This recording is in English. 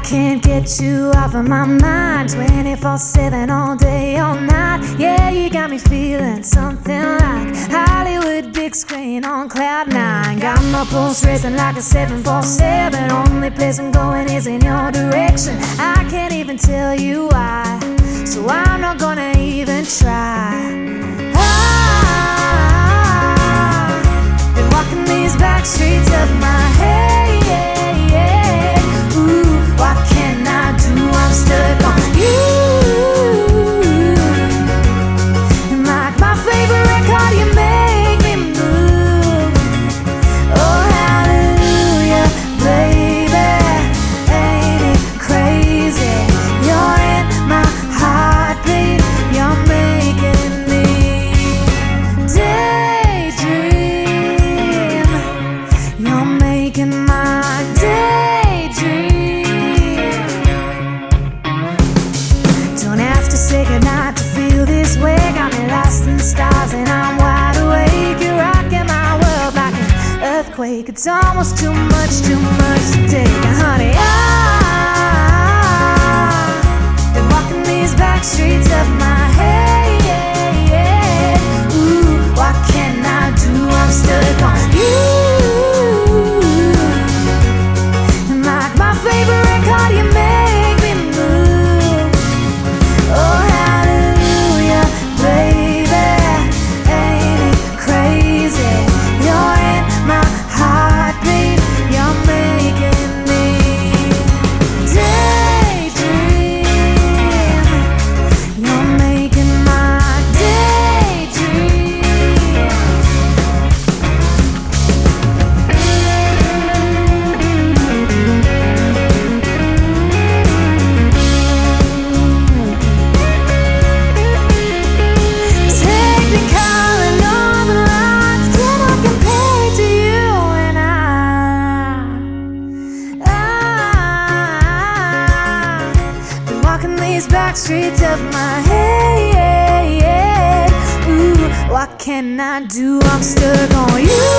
can't get you off of my mind 24/7 all day, all night. Yeah, you got me feeling something like Hollywood big screen on cloud nine. Got my pulse racing like a 747. Only place I'm going is in your direction. I can't even tell you why, so I'm not gonna even try. I've been walking these back streets of my head. What can I do? I'm stuck on you. And like my favorite record, you make me move. Oh, hallelujah, baby. Ain't it crazy? You're in my heartbeat. You're making me daydream. You're making my daydream. Say goodnight to feel this way. Got me lost in stars and I'm wide awake. You're rocking my world like an earthquake. It's almost too much to take. Honey, I've been walking these back streets of my head. Ooh, what can I do? I'm stuck on you. And like my favorite record, you make me move. Oh, hallelujah, baby. Ain't it crazy? You're in my heartbeat. You're making me daydream. You're making my daydream. These back streets of my head. Ooh, what can I do? I'm stuck on you.